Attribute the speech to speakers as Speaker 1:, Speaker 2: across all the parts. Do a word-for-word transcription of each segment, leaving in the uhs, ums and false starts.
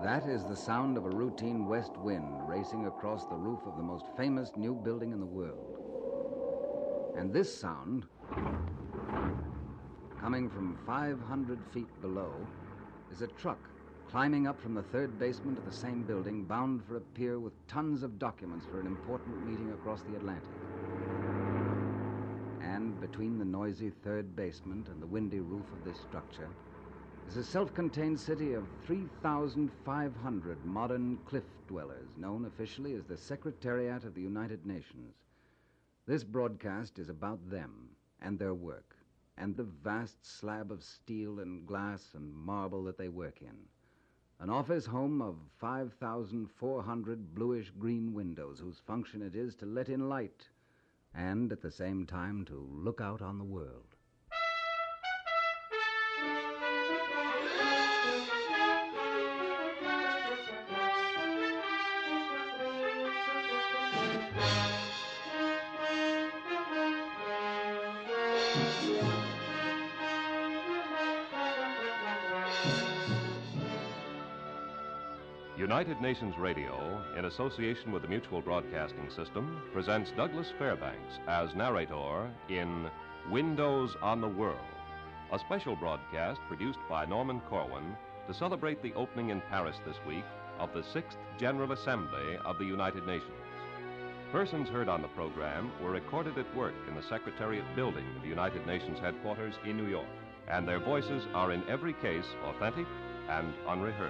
Speaker 1: That is the sound of a routine west wind racing across the roof of the most famous new building in the world. And this sound, coming from five hundred feet below, is a truck climbing up from the third basement of the same building, bound for a pier with tons of documents for an important meeting across the Atlantic. And between the noisy third basement and the windy roof of this structure is a self-contained city of three thousand five hundred modern cliff dwellers, known officially as the Secretariat of the United Nations. This broadcast is about them and their work, and the vast slab of steel and glass and marble that they work in. An office home of five thousand four hundred bluish-green windows whose function it is to let in light and, at the same time, to look out on the world.
Speaker 2: United Nations Radio, in association with the Mutual Broadcasting System, presents Douglas Fairbanks as narrator in Windows on the World, a special broadcast produced by Norman Corwin to celebrate the opening in Paris this week of the Sixth General Assembly of the United Nations. Persons heard on the program were recorded at work in the Secretariat building of the United Nations headquarters in New York, and their voices are in every case authentic and unrehearsed.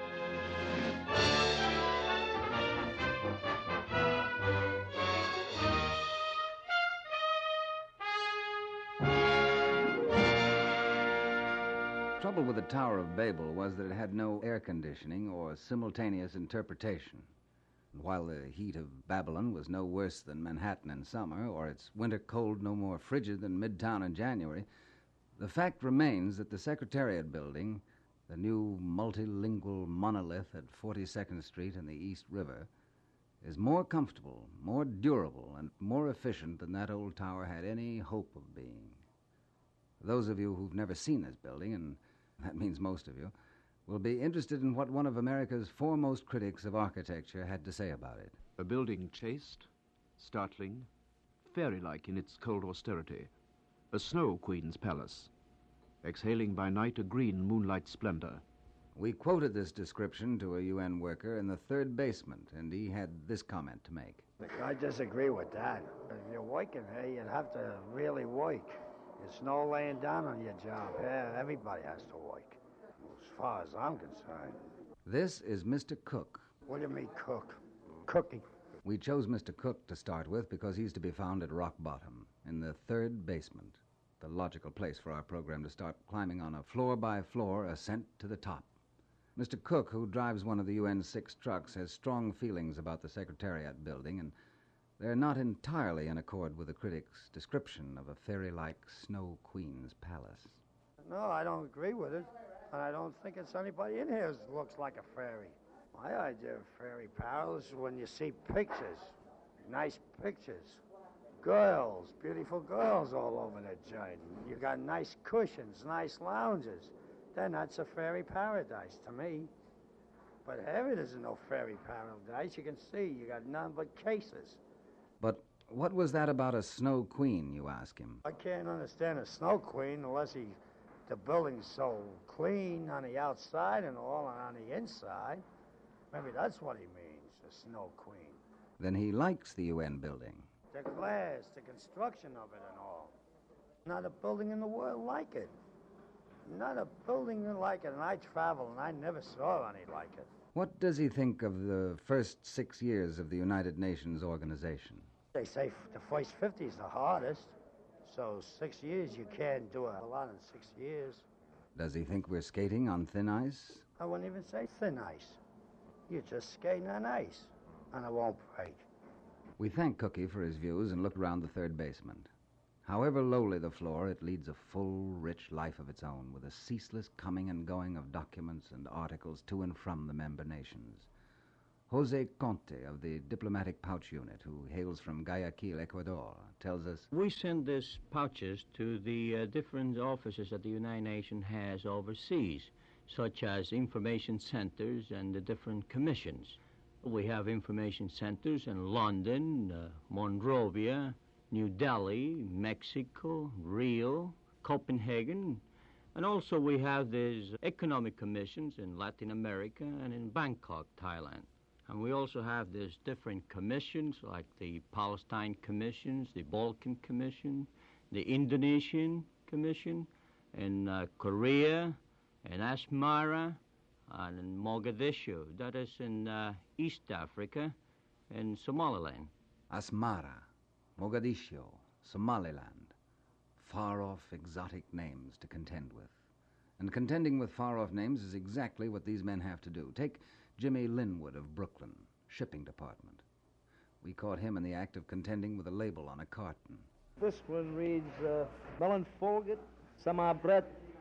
Speaker 1: The trouble with the Tower of Babel was that it had no air conditioning or simultaneous interpretation. And while the heat of Babylon was no worse than Manhattan in summer, or its winter cold no more frigid than Midtown in January, the fact remains that the Secretariat building, the new multilingual monolith at forty-second Street and the East River, is more comfortable, more durable, and more efficient than that old tower had any hope of being. Those of you who've never seen this building, and that means most of you, will be interested in what one of America's foremost critics of architecture had to say about it.
Speaker 3: A building chaste, startling, fairy-like in its cold austerity. A snow queen's palace, exhaling by night a green moonlight splendor.
Speaker 1: We quoted this description to a U N worker in the third basement, and he had this comment to make.
Speaker 4: I disagree with that. If you're working here, you'd have to really work. There's no laying down on your job. Yeah, everybody has to work, as far as I'm concerned.
Speaker 1: This is Mister Cook.
Speaker 4: What do you mean, cook? Cooking.
Speaker 1: We chose Mister Cook to start with because he's to be found at rock bottom, in the third basement, the logical place for our program to start climbing on a floor-by-floor ascent to the top. Mister Cook, who drives one of the U N's six trucks, has strong feelings about the Secretariat building, and they're not entirely in accord with the critic's description of a fairy-like snow queen's palace.
Speaker 4: No, I don't agree with it, and I don't think it's anybody in here who looks like a fairy. My idea of fairy palace is when you see pictures, nice pictures, girls, beautiful girls all over the joint. You got nice cushions, nice lounges. Then that's a fairy paradise to me. But here it isn't no fairy paradise. You can see you got none but cases.
Speaker 1: But what was that about a snow queen, you ask him?
Speaker 4: I can't understand a snow queen unless he, the building's so clean on the outside and all and on the inside. Maybe that's what he means, a snow queen.
Speaker 1: Then he likes the U N building.
Speaker 4: The glass, the construction of it and all. Not a building in the world like it. Not a building like it, and I travel, and I never saw any like it.
Speaker 1: What does he think of the first six years of the United Nations organization?
Speaker 4: They say the first fifty is the hardest, so six years, you can't do a lot in six years.
Speaker 1: Does he think we're skating on thin ice?
Speaker 4: I wouldn't even say thin ice. You're just skating on ice, and it won't break.
Speaker 1: We thank Cookie for his views and look around the third basement. However lowly the floor, it leads a full, rich life of its own, with a ceaseless coming and going of documents and articles to and from the member nations. Jose Conte of the Diplomatic Pouch Unit, who hails from Guayaquil, Ecuador, tells us,
Speaker 5: We send these pouches to the uh, different offices that the United Nations has overseas. such as information centers and the different commissions. We have information centers in London, uh, Monrovia, New Delhi, Mexico, Rio, Copenhagen, and also we have these economic commissions in Latin America and in Bangkok, Thailand. And we also have these different commissions like the Palestine Commissions, the Balkan Commission, the Indonesian Commission, in uh, Korea, in Asmara, and in Mogadishu. That is in uh, East Africa, in Somaliland.
Speaker 1: Asmara, Mogadishu, Somaliland. Far-off, exotic names to contend with. And contending with far-off names is exactly what these men have to do. Take Jimmy Linwood of Brooklyn, shipping department. We caught him in the act of contending with a label on a carton.
Speaker 6: This one reads, uh, Melon Folget, Samarbret,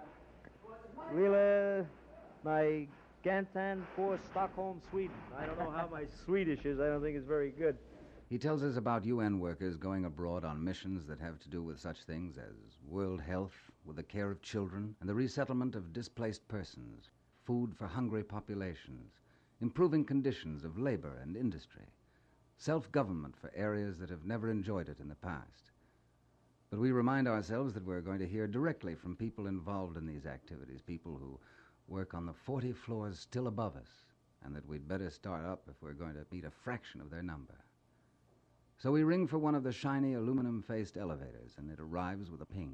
Speaker 6: Wheeler, my Gantan for Stockholm, Sweden. I don't know how my Swedish is. I don't think it's very good.
Speaker 1: He tells us about U N workers going abroad on missions that have to do with such things as world health, with the care of children, and the resettlement of displaced persons, food for hungry populations, improving conditions of labor and industry, self-government for areas that have never enjoyed it in the past. But we remind ourselves that we're going to hear directly from people involved in these activities, people who work on the forty floors still above us, and that we'd better start up if we're going to meet a fraction of their number. So we ring for one of the shiny aluminum-faced elevators, and it arrives with a ping.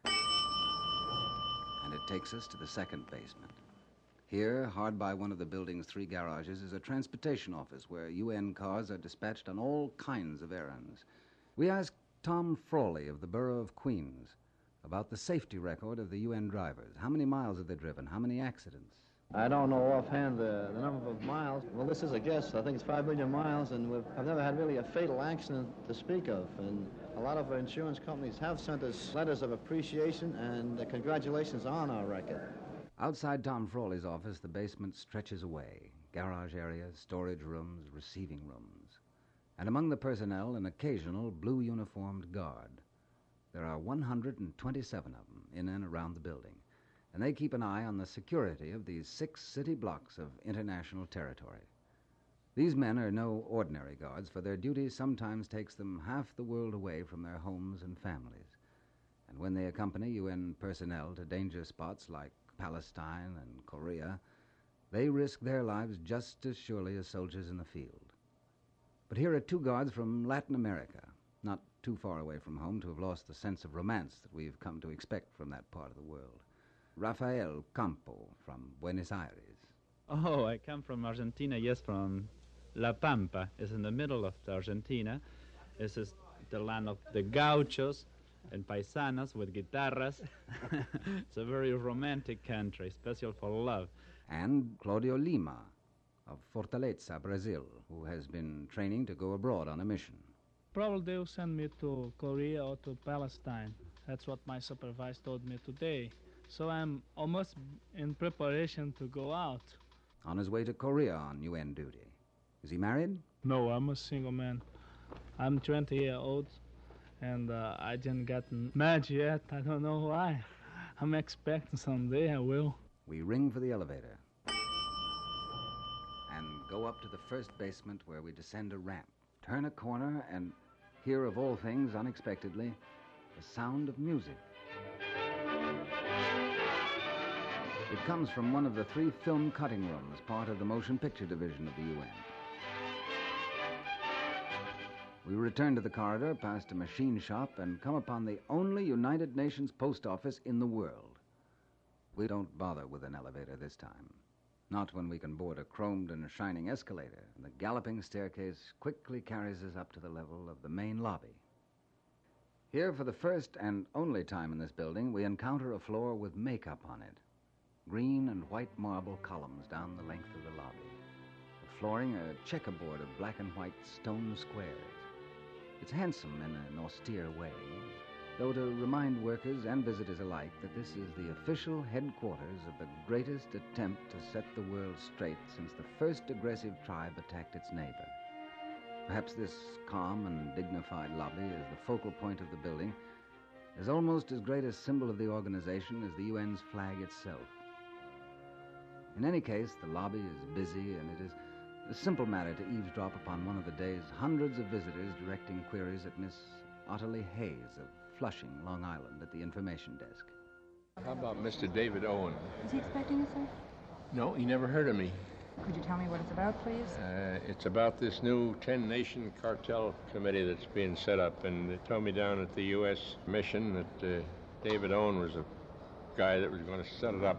Speaker 1: And it takes us to the second basement. Here, hard by one of the building's three garages, is a transportation office where U N cars are dispatched on all kinds of errands. We ask Tom Frawley of the Borough of Queens about the safety record of the U N drivers. How many miles have they driven? How many accidents?
Speaker 7: I don't know offhand the, the number of miles. Well, this is a guess. I think it's five million miles, and we've, I've never had really a fatal accident to speak of. And a lot of our insurance companies have sent us letters of appreciation and uh, congratulations on our record.
Speaker 1: Outside Tom Frawley's office, the basement stretches away. Garage areas, storage rooms, receiving rooms. And among the personnel, an occasional blue-uniformed guard. There are one hundred twenty-seven of them in and around the building, and they keep an eye on the security of these six city blocks of international territory. These men are no ordinary guards, for their duty sometimes takes them half the world away from their homes and families. And when they accompany U N personnel to danger spots like Palestine and Korea, they risk their lives just as surely as soldiers in the field. But here are two guards from Latin America, not too far away from home to have lost the sense of romance that we've come to expect from that part of the world. Rafael Campo from Buenos Aires.
Speaker 8: Oh, I come from Argentina, yes, from La Pampa. It's in the middle of Argentina. This is the land of the gauchos and paisanos with guitarras. It's a very romantic country, special for love.
Speaker 1: And Claudio Lima of Fortaleza, Brazil, who has been training to go abroad on a mission.
Speaker 9: Probably they'll send me to Korea or to Palestine. That's what my supervisor told me today. So I'm almost in preparation to go out.
Speaker 1: On his way to Korea on U N duty. Is he married?
Speaker 9: No, I'm a single man. I'm twenty years old, and uh, I didn't get married yet. I don't know why. I'm expecting someday I will.
Speaker 1: We ring for the elevator and go up to the first basement, where we descend a ramp, turn a corner, and hear, of all things, unexpectedly, the sound of music. It comes from one of the three film cutting rooms, part of the motion picture division of the U N. We return to the corridor, past a machine shop, and come upon the only United Nations post office in the world. We don't bother with an elevator this time. Not when we can board a chromed and shining escalator. The galloping staircase quickly carries us up to the level of the main lobby. Here, for the first and only time in this building, we encounter a floor with makeup on it. Green and white marble columns down the length of the lobby. The flooring a checkerboard of black and white stone squares. It's handsome in an austere way, though to remind workers and visitors alike that this is the official headquarters of the greatest attempt to set the world straight since the first aggressive tribe attacked its neighbor. Perhaps this calm and dignified lobby as the focal point of the building is almost as great a symbol of the organization as the U N's flag itself. In any case, the lobby is busy, and it is a simple matter to eavesdrop upon one of the day's hundreds of visitors directing queries at Miss Ottilie Hayes of Flushing, Long Island, at the information desk.
Speaker 10: How about Mister David Owen?
Speaker 11: Is he expecting you, sir?
Speaker 10: No, he never heard of me.
Speaker 11: Could you tell me what it's about, please?
Speaker 10: Uh, it's about this new ten-nation cartel committee that's being set up, and they told me down at the U S mission that uh, David Owen was a guy that was going to set it up.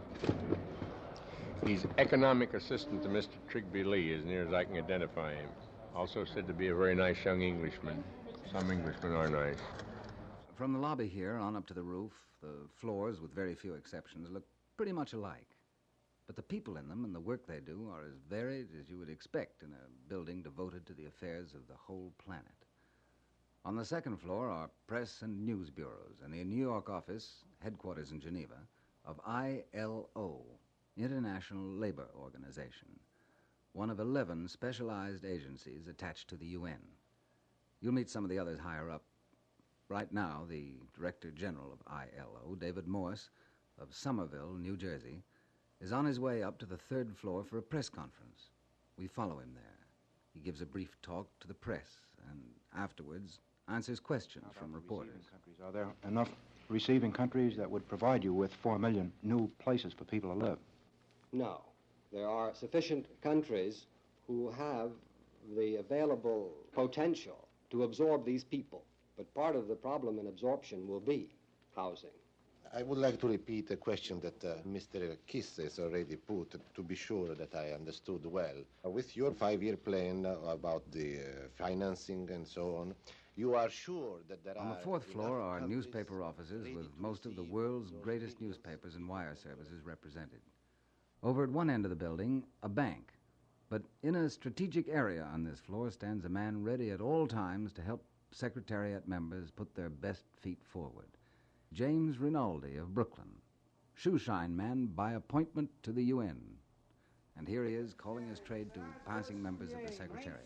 Speaker 10: He's economic assistant to Mister Trigby Lee, as near as I can identify him. Also said to be a very nice young Englishman. Some Englishmen are nice.
Speaker 1: From the lobby here on up to the roof, the floors, with very few exceptions, look pretty much alike. But the people in them and the work they do are as varied as you would expect in a building devoted to the affairs of the whole planet. On the second floor are press and news bureaus, and the New York office, headquarters in Geneva, of I L O, International Labor Organization, one of eleven specialized agencies attached to the U N. You'll meet some of the others higher up. Right now, the Director General of I L O, David Morse, of Somerville, New Jersey, is on his way up to the third floor for a press conference. We follow him there. He gives a brief talk to the press and afterwards answers questions from reporters.
Speaker 12: Countries. Are there enough receiving countries that would provide you with four million new places for people to live?
Speaker 13: No. There are sufficient countries who have the available potential to absorb these people. But part of the problem in absorption will be housing.
Speaker 14: I would like to repeat a question that uh, Mister Kiss has already put, to be sure that I understood well. Uh, with your five-year plan uh, about the uh, financing and so on, you are sure that there
Speaker 1: on
Speaker 14: are...
Speaker 1: On the fourth floor are newspaper offices with most of the world's greatest newspapers and wire services represented. Over at one end of the building, a bank. But in a strategic area on this floor stands a man ready at all times to help Secretariat members put their best feet forward. James Rinaldi of Brooklyn, shoeshine man by appointment to the U N. And here he is calling his trade to passing members of the Secretariat.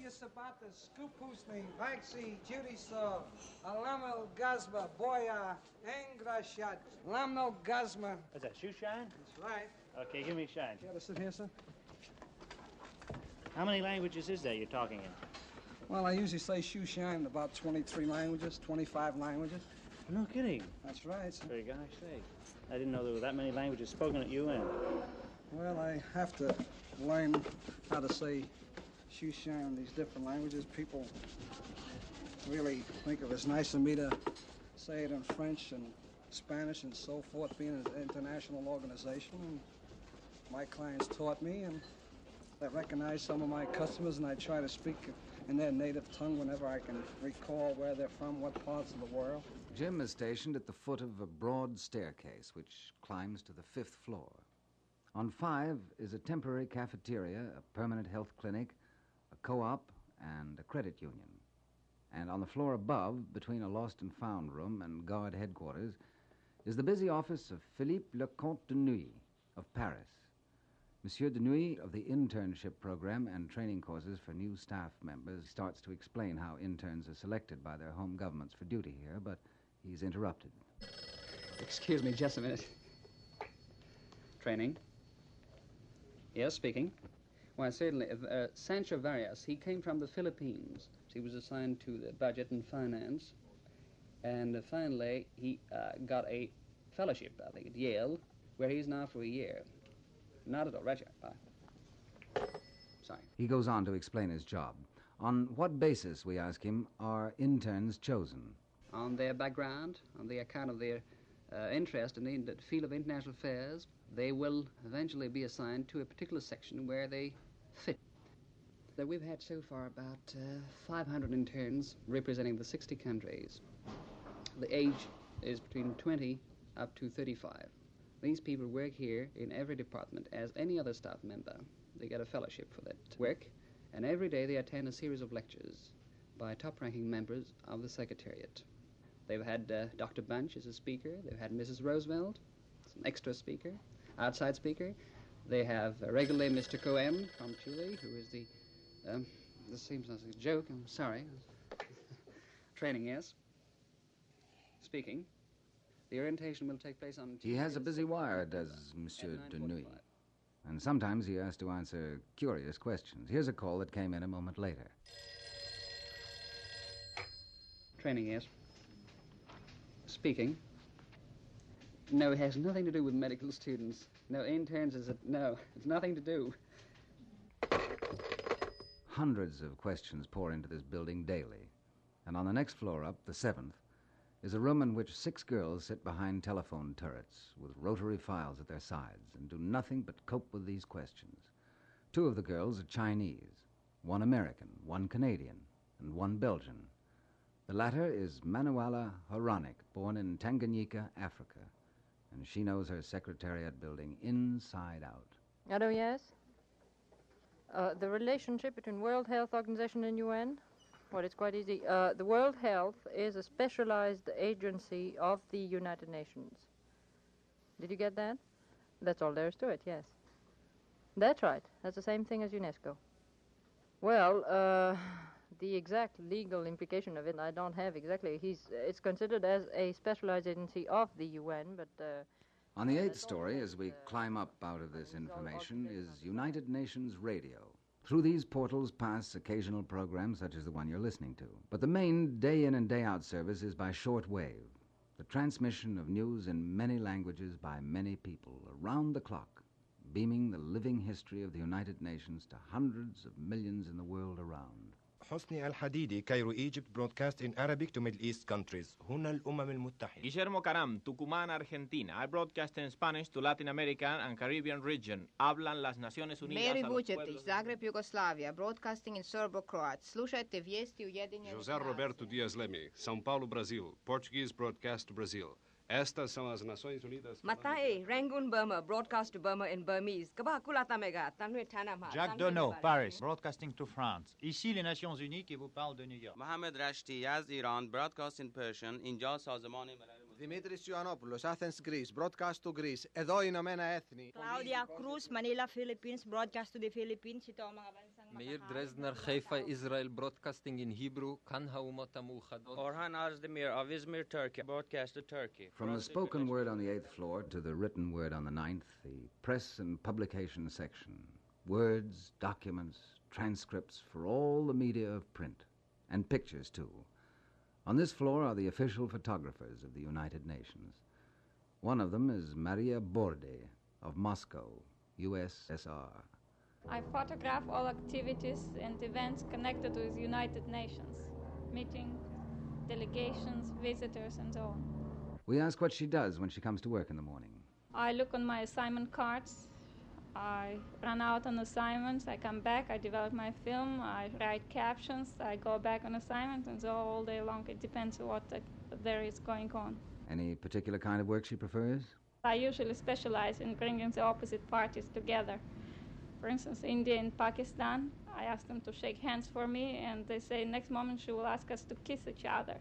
Speaker 15: What's that, shoe shine?
Speaker 6: That's right.
Speaker 15: Okay, give me a shine.
Speaker 6: You got to sit here, sir?
Speaker 15: How many languages is there you're talking in?
Speaker 6: Well, I usually say shoe shine in about twenty-three languages, twenty-five languages.
Speaker 15: No kidding.
Speaker 6: That's right, sir.
Speaker 15: For gosh sake. I didn't know there were that many languages spoken at U N.
Speaker 6: Well, I have to learn how to say shoe shine in these different languages. People really think it was nice of me to say it in French and Spanish and so forth, being an international organization. And my clients taught me, and I recognize some of my customers, and I try to speak in their native tongue whenever I can recall where they're from, what parts of the world.
Speaker 1: Jim is stationed at the foot of a broad staircase which climbs to the fifth floor. On five is a temporary cafeteria, a permanent health clinic, a co-op, and a credit union. And on the floor above, between a lost and found room and guard headquarters, is the busy office of Philippe Lecomte de Nuit of Paris. Monsieur de Nuit of the internship program and training courses for new staff members starts to explain how interns are selected by their home governments for duty here, but he's interrupted.
Speaker 16: Excuse me just a minute. Training? Yes, speaking. Why, certainly. Uh, Sancho Varias, he came from the Philippines. He was assigned to the budget and finance. And uh, finally, he uh, got a fellowship, I think, at Yale, where he's now for a year. Not at all. Right, bye. Sorry.
Speaker 1: He goes on to explain his job. On what basis, we ask him, are interns chosen?
Speaker 16: On their background, on the account of their uh, interest in the field of international affairs, they will eventually be assigned to a particular section where they fit. That we've had so far about uh, five hundred interns representing the sixty countries. The age is between twenty up to thirty-five. These people work here in every department as any other staff member. They get a fellowship for that work, and every day they attend a series of lectures by top-ranking members of the Secretariat. They've had uh, Doctor Bunch as a speaker. They've had Missus Roosevelt, as an extra speaker, outside speaker. They have uh, regularly Mister Cohen from Chile, who is the, um, this seems like a joke, I'm sorry. Training, yes. Speaking. The orientation will take place on...
Speaker 1: He has a busy wire, does Monsieur de Nuit. And sometimes he has to answer curious questions. Here's a call that came in a moment later.
Speaker 16: Training, yes. Speaking. No, it has nothing to do with medical students. No, interns is it? No, it's nothing to do.
Speaker 1: Hundreds of questions pour into this building daily. And on the next floor up, the seventh, is a room in which six girls sit behind telephone turrets with rotary files at their sides and do nothing but cope with these questions. Two of the girls are Chinese, one American, one Canadian, and one Belgian. The latter is Manuela Horanik, born in Tanganyika, Africa, and she knows her secretariat building inside out.
Speaker 17: Hello, yes? Uh, the relationship between World Health Organization and U N? Well, it's quite easy. Uh, the World Health is a specialized agency of the United Nations. Did you get that? That's all there is to it, yes. That's right. That's the same thing as UNESCO. Well, uh, the exact legal implication of it, I don't have exactly. He's, it's considered as a specialized agency of the U N, but... Uh,
Speaker 1: On the eighth story, as we climb up out of this information, is United Nations Radio. Through these portals pass occasional programs such as the one you're listening to. But the main day-in and day-out service is by short wave, the transmission of news in many languages by many people around the clock, beaming the living history of the United Nations to hundreds of millions in the world around.
Speaker 18: حسني الحديدي كايرو Egypt broadcast in Arabic to Middle East countries. هنا الأمم المتحدة.
Speaker 19: Guillermo Caram, Tucumán, Argentina. I broadcast in Spanish to Latin American and Caribbean region. Hablan las Naciones Unidas.
Speaker 20: Mary Vucetić, Zagreb, Yugoslavia, broadcasting in Serbo-Croat. Slušajte vijesti Ujedinjenih
Speaker 21: José Roberto Dias Leme, São Paulo, Brazil. Portuguese broadcast to Brazil. Estas são as Nações Unidas.
Speaker 22: Matai, Rangoon, Burma, broadcast to Burma in Burmese.
Speaker 23: Jacques Donneau, Paris, broadcasting to France. Ici les Nations Unies qui vous parle de New York.
Speaker 24: Mohammed Rashti, Yaz, Iran, broadcast in Persian. Inja Sazamani.
Speaker 25: Dimitris Ioannopoulos, Athens, Greece, broadcast to Greece. Εδώ Ηνωμένα Έθνη.
Speaker 26: Claudia Cruz, Manila, Philippines, broadcast to the Philippines. Ito ang mga bansang
Speaker 27: Meir Dresdner, Haifa, Israel, broadcasting in Hebrew. Kanha Umata Mukhad.
Speaker 24: Orhan Azdemir of Izmir, Turkey, broadcast to Turkey.
Speaker 1: From the spoken word on the eighth floor to the written word on the ninth, the press and publication section. Words, documents, transcripts for all the media of print. And pictures, too. On this floor are the official photographers of the United Nations. One of them is Maria Borde of Moscow, U S S R.
Speaker 28: I photograph all activities and events connected with United Nations, meetings, delegations, visitors, and so on.
Speaker 1: We ask what she does when she comes to work in the morning.
Speaker 28: I look on my assignment cards. I run out on assignments. I come back. I develop my film. I write captions. I go back on assignment, and so all day long. It depends on what the, there is going on.
Speaker 1: Any particular kind of work she prefers?
Speaker 28: I usually specialize in bringing the opposite parties together. For instance, India and Pakistan, I ask them to shake hands for me, and they say next moment she will ask us to kiss each other.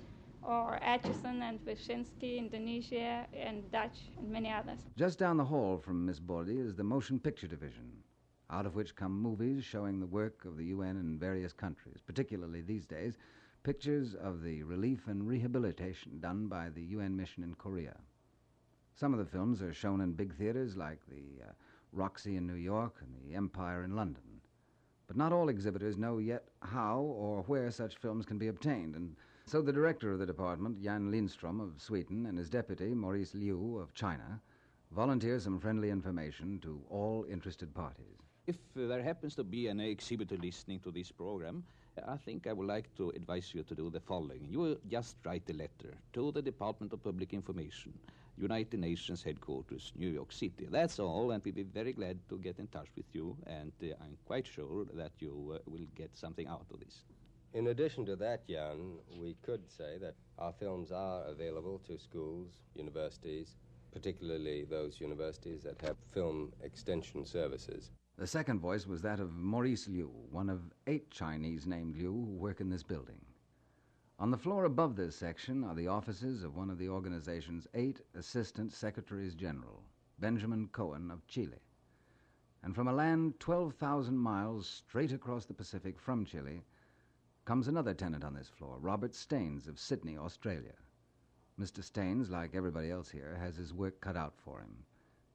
Speaker 28: Or Atchison and Wyszynski, Indonesia, and Dutch, and many others.
Speaker 1: Just down the hall from Miss Bordy is the Motion Picture Division, out of which come movies showing the work of the U N in various countries, particularly these days, pictures of the relief and rehabilitation done by the U N mission in Korea. Some of the films are shown in big theaters like the uh, Roxy in New York and the Empire in London. But not all exhibitors know yet how or where such films can be obtained, and so the director of the department, Jan Lindström of Sweden, and his deputy, Maurice Liu of China, volunteer some friendly information to all interested parties.
Speaker 29: If uh, there happens to be an exhibitor listening to this program, I think I would like to advise you to do the following. You just write a letter to the Department of Public Information, United Nations headquarters, New York City. That's all, and we'll be very glad to get in touch with you, and uh, I'm quite sure that you uh, will get something out of this.
Speaker 13: In addition to that, Jan, we could say that our films are available to schools, universities, particularly those universities that have film extension services.
Speaker 1: The second voice was that of Maurice Liu, one of eight Chinese named Liu who work in this building. On the floor above this section are the offices of one of the organization's eight assistant secretaries general, Benjamin Cohen of Chile. And from a land twelve thousand miles straight across the Pacific from Chile comes another tenant on this floor, Robert Staines of Sydney, Australia. Mister Staines, like everybody else here, has his work cut out for him.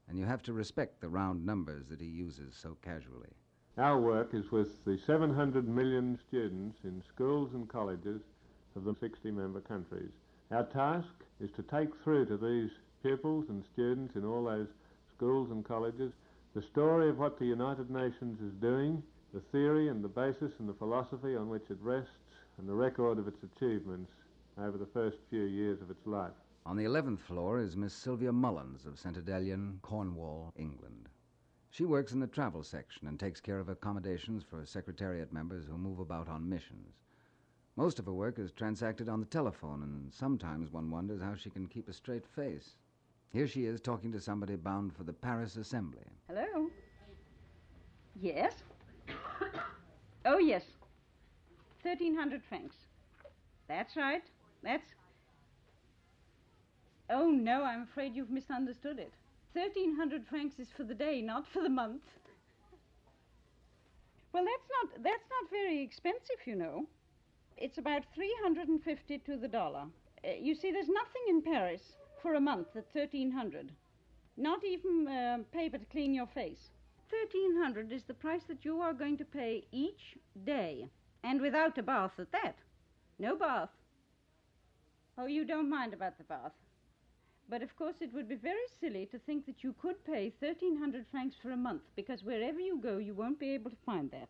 Speaker 1: and you have to respect the round numbers that he uses so casually.
Speaker 2: Our work is with the seven hundred million students in schools and colleges of the sixty-member countries. Our task is to take through to these pupils and students in all those schools and colleges the story of what the United Nations is doing, the theory and the basis and the philosophy on which it rests, and the record of its achievements over the first few years of its life.
Speaker 1: On the eleventh floor is Miss Sylvia Mullins of Saint Adelian, Cornwall, England. She works in the travel section and takes care of accommodations for Secretariat members who move about on missions. Most of her work is transacted on the telephone, and sometimes one wonders how she can keep a straight face. Here she is talking to somebody bound for the Paris Assembly.
Speaker 3: Hello? Yes? Oh, yes. thirteen hundred francs. That's right. That's... Oh, no, I'm afraid you've misunderstood it. thirteen hundred francs is for the day, not for the month. Well, that's not, that's not very expensive, you know. It's about three hundred fifty to the dollar. Uh, you see, there's nothing in Paris for a month at thirteen hundred. Not even uh, paper to clean your face. thirteen hundred is the price that you are going to pay each day. And without a bath at that. No bath. Oh, you don't mind about the bath. But of course it would be very silly to think that you could pay thirteen hundred francs for a month, because wherever you go you won't be able to find that.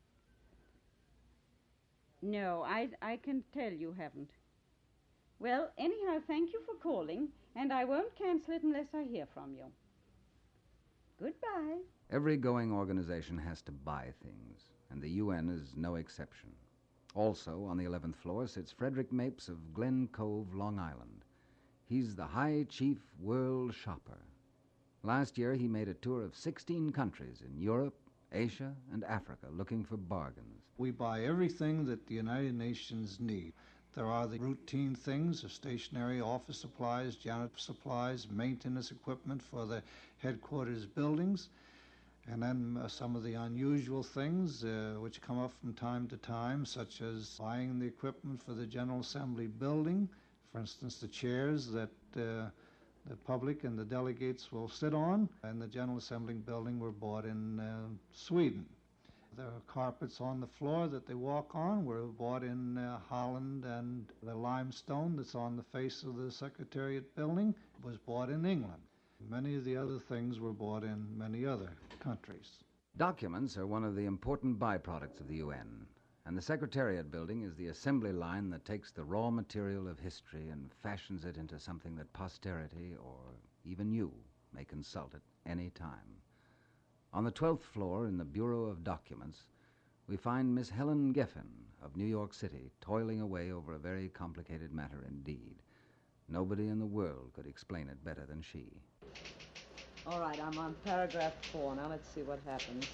Speaker 3: No, I, I can tell you haven't. Well, anyhow, thank you for calling, and I won't cancel it unless I hear from you. Goodbye.
Speaker 1: Every going organization has to buy things, and the U N is no exception. Also, on the eleventh floor sits Frederick Mapes of Glen Cove, Long Island. He's the High Chief World Shopper. Last year he made a tour of sixteen countries in Europe, Asia, and Africa looking for bargains.
Speaker 4: We buy everything that the United Nations need. There are the routine things of stationery, office supplies, janitor supplies, maintenance equipment for the headquarters buildings, and then uh, some of the unusual things uh, which come up from time to time, such as buying the equipment for the General Assembly building. For instance, the chairs that uh, the public and the delegates will sit on in the General Assembly building were bought in uh, Sweden. The carpets on the floor that they walk on were bought in uh, Holland, and the limestone that's on the face of the Secretariat building was bought in England. Many of the other things were bought in many other countries.
Speaker 1: Documents are one of the important byproducts of the U N, and the Secretariat building is the assembly line that takes the raw material of history and fashions it into something that posterity, or even you, may consult at any time. On the twelfth floor, in the Bureau of Documents, we find Miss Helen Geffen of New York City toiling away over a very complicated matter indeed. Nobody in the world could explain it better than she.
Speaker 5: All right, I'm on paragraph four. Now let's see what happens.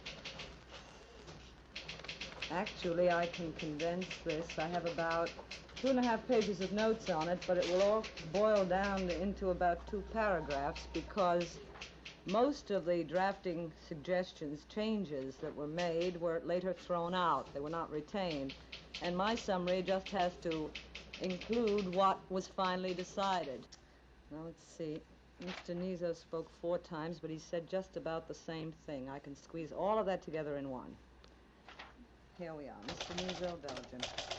Speaker 5: Actually, I can condense this. I have about two and a half pages of notes on it, but it will all boil down into about two paragraphs, because most of the drafting suggestions, changes that were made, were later thrown out. They were not retained. And my summary just has to include what was finally decided. Now, let's see. Mister Nizo spoke four times, but he said just about the same thing. I can squeeze all of that together in one. Here we are. Mister Nizo, Belgium.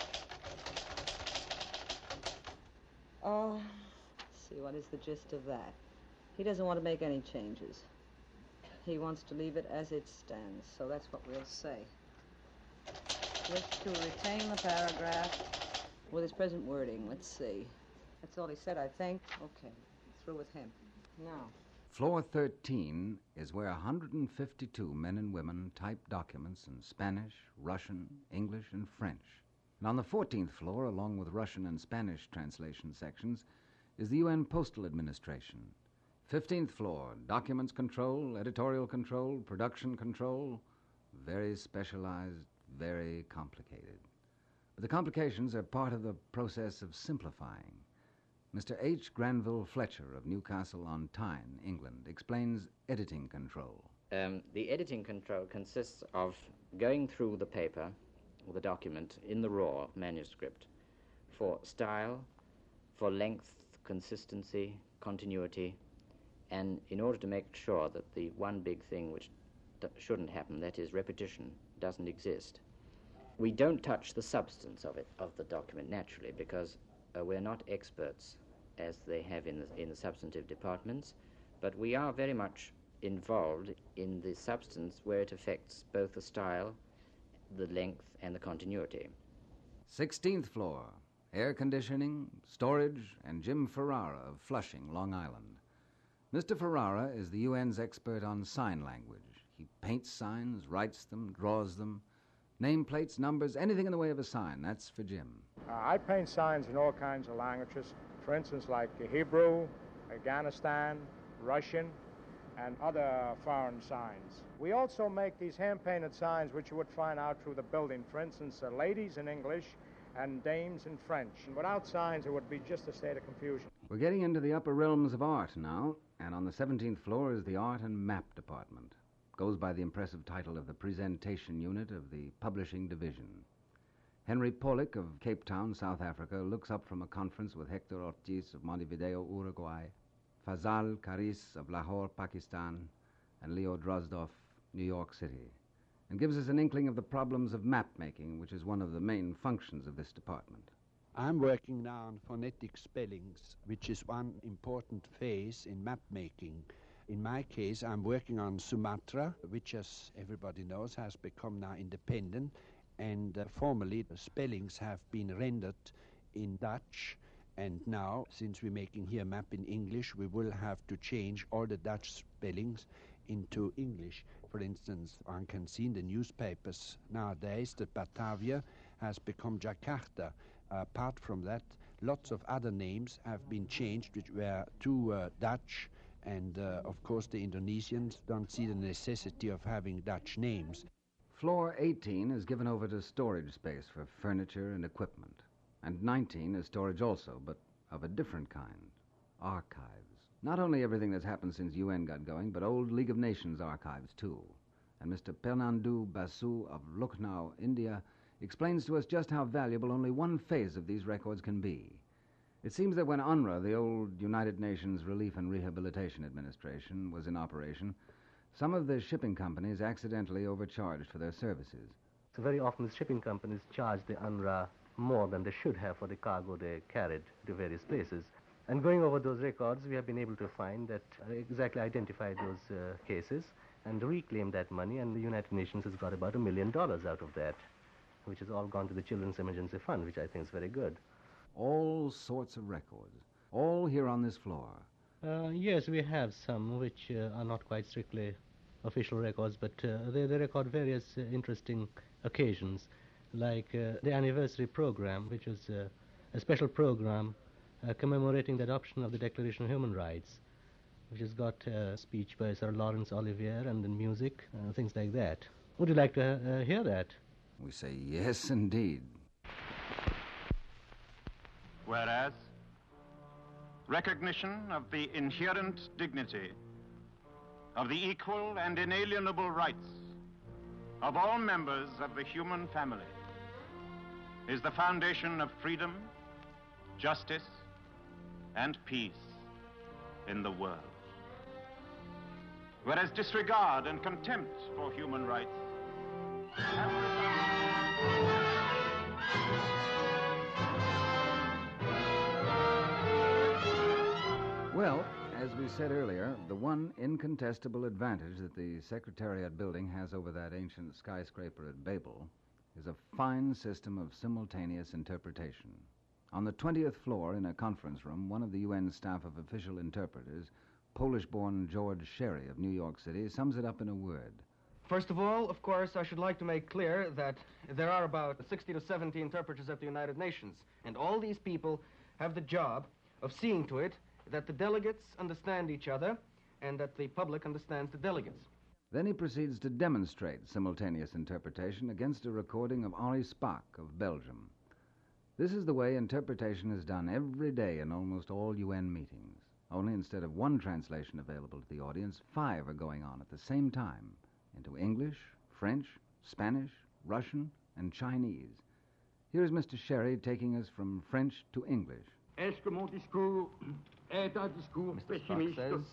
Speaker 5: Oh, let's see, what is the gist of that? He doesn't want to make any changes. He wants to leave it as it stands, so that's what we'll say. Wish to retain the paragraph with its present wording. Let's see. That's all he said, I think. Okay, through with him. Now.
Speaker 1: Floor thirteen is where one hundred fifty-two men and women type documents in Spanish, Russian, English, and French. And on the fourteenth floor, along with Russian and Spanish translation sections, is the U N Postal Administration. fifteenth floor, documents control, editorial control, production control. Very specialized, very complicated. But the complications are part of the process of simplifying. Mister H. Granville Fletcher of Newcastle on Tyne, England, explains editing control.
Speaker 7: Um, the editing control consists of going through the paper or the document in the raw manuscript for style, for length, consistency, continuity, And in order to make sure that the one big thing which d- shouldn't happen, that is repetition, doesn't exist, we don't touch the substance of it, of the document, naturally, because uh, we're not experts as they have in the, in the substantive departments, but we are very much involved in the substance where it affects both the style, the length, and the continuity.
Speaker 1: sixteenth floor, air conditioning, storage, and Jim Ferrara of Flushing, Long Island. Mister Ferrara is the U N's expert on sign language. He paints signs, writes them, draws them, nameplates, numbers, anything in the way of a sign. That's for Jim.
Speaker 6: Uh, I paint signs in all kinds of languages. For instance, like Hebrew, Afghanistan, Russian, and other foreign signs. We also make these hand-painted signs which you would find out through the building. For instance, uh, ladies in English and dames in French. And without signs, it would be just a state of confusion.
Speaker 1: We're getting into the upper realms of art now, and on the seventeenth floor is the Art and Map Department. Goes by the impressive title of the Presentation Unit of the Publishing Division. Henry Pollock of Cape Town, South Africa, looks up from a conference with Hector Ortiz of Montevideo, Uruguay, Fazal Karis of Lahore, Pakistan, and Leo Drozdov, New York City, and gives us an inkling of the problems of map-making, which is one of the main functions of this department.
Speaker 8: I'm working now on phonetic spellings, which is one important phase in map-making. In my case, I'm working on Sumatra, which, as everybody knows, has become now independent, and uh, formerly the spellings have been rendered in Dutch, and now, since we're making here a map in English, we will have to change all the Dutch spellings into English. For instance, one can see in the newspapers nowadays that Batavia has become Jakarta. Uh, apart from that, lots of other names have been changed, which were too uh, Dutch, and uh, of course the Indonesians don't see the necessity of having Dutch names.
Speaker 1: Floor eighteen is given over to storage space for furniture and equipment. And nineteen is storage also, but of a different kind. Archives. Not only everything that's happened since U N got going, but old League of Nations archives, too. And Mister Pernandu Basu of Lucknow, India, explains to us just how valuable only one phase of these records can be. It seems that when UNRWA, the old United Nations Relief and Rehabilitation Administration, was in operation, some of the shipping companies accidentally overcharged for their services.
Speaker 9: So very often the shipping companies charge the UNRWA more than they should have for the cargo they carried to various places. And going over those records, we have been able to find that, uh, exactly identify those uh, cases and reclaim that money, and the United Nations has got about a million dollars out of that, which has all gone to the Children's Emergency Fund, which I think is very good.
Speaker 1: All sorts of records, all here on this floor.
Speaker 9: Uh, yes, we have some which uh, are not quite strictly official records, but uh, they, they record various uh, interesting occasions, like uh, the anniversary program, which was uh, a special program uh, commemorating the adoption of the Declaration of Human Rights, which has got a speech by Sir Laurence Olivier and then music, uh, things like that. Would you like to uh, hear that?
Speaker 1: We say yes, indeed.
Speaker 10: Whereas, recognition of the inherent dignity of the equal and inalienable rights of all members of the human family is the foundation of freedom, justice, and peace in the world. Whereas disregard and contempt for human rights have
Speaker 1: Well, as we said earlier, the one incontestable advantage that the Secretariat building has over that ancient skyscraper at Babel is a fine system of simultaneous interpretation. On the twentieth floor, in a conference room, one of the U N staff of official interpreters, Polish-born George Sherry of New York City, sums it up in a word.
Speaker 11: First of all, of course, I should like to make clear that there are about sixty to seventy interpreters at the United Nations, and all these people have the job of seeing to it that the delegates understand each other and that the public understands the delegates.
Speaker 1: Then he proceeds to demonstrate simultaneous interpretation against a recording of Henri Spaak of Belgium. This is the way interpretation is done every day in almost all U N meetings. Only instead of one translation available to the audience, five are going on at the same time, into English, French, Spanish, Russian, and Chinese. Here's Mister Sherry taking us from French to English.
Speaker 12: Est-ce que mon discours est un discours pessimiste?
Speaker 11: Says,